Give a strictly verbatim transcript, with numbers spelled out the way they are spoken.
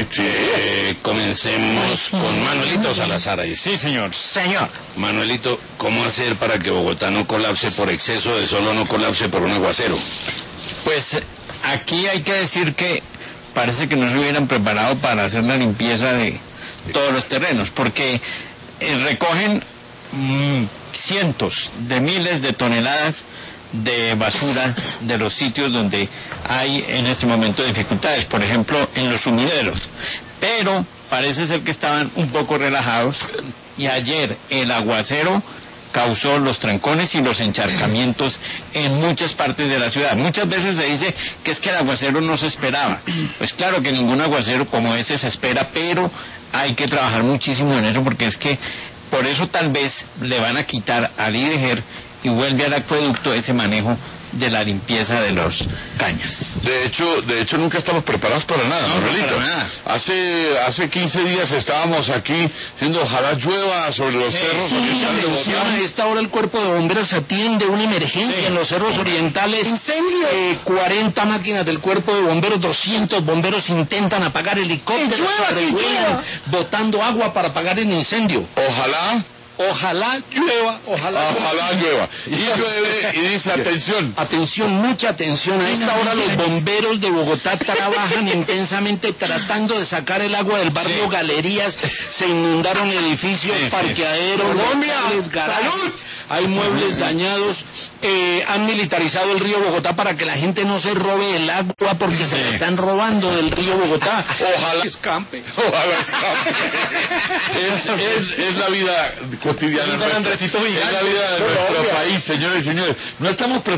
Sí. Eh, comencemos con Manuelito Salazar ahí. Sí, señor. Señor. Manuelito, ¿cómo hacer para que Bogotá no colapse por exceso de sol o no colapse por un aguacero? Pues aquí hay que decir que parece que no se hubieran preparado para hacer la limpieza de todos los terrenos, porque eh, recogen mmm, cientos de miles de toneladas de basura de los sitios donde hay en este momento dificultades, por ejemplo en los sumideros, pero parece ser que estaban un poco relajados y ayer el aguacero causó los trancones y los encharcamientos en muchas partes de la ciudad. Muchas veces se dice que es que el aguacero no se esperaba. Pues claro que ningún aguacero como ese se espera, pero hay que trabajar muchísimo en eso, porque es que por eso tal vez le van a quitar al I D G E R y vuelve al acueducto ese manejo de la limpieza de los cañas. De hecho, de hecho nunca estamos preparados para nada, no, Manuelito. No, para nada. Hace, hace quince días estábamos aquí diciendo ojalá llueva sobre los sí, cerros sí, orientales. Sí, a esta hora el cuerpo de bomberos atiende una emergencia sí. en los cerros orientales. ¿Incendio? Eh, cuarenta máquinas del cuerpo de bomberos, doscientos bomberos intentan apagar helicópteros, sobrevuelan, botando agua para apagar el incendio. Ojalá. Ojalá llueva, ojalá, ojalá llueva. Y llueve y dice atención. Atención, mucha atención. A esta hora los bomberos de Bogotá trabajan intensamente tratando de sacar el agua del barrio sí. Galerías. Se inundaron edificios, sí, parqueaderos, sí. locales, garajes. Hay muebles dañados. Eh, han militarizado el río Bogotá para que la gente no se robe el agua porque sí. se le están robando del río Bogotá. Ojalá escampe. Ojalá escampe. es, es, es la vida cotidiana. Es, es la vida de nuestro país, señores y señores. No estamos preparados.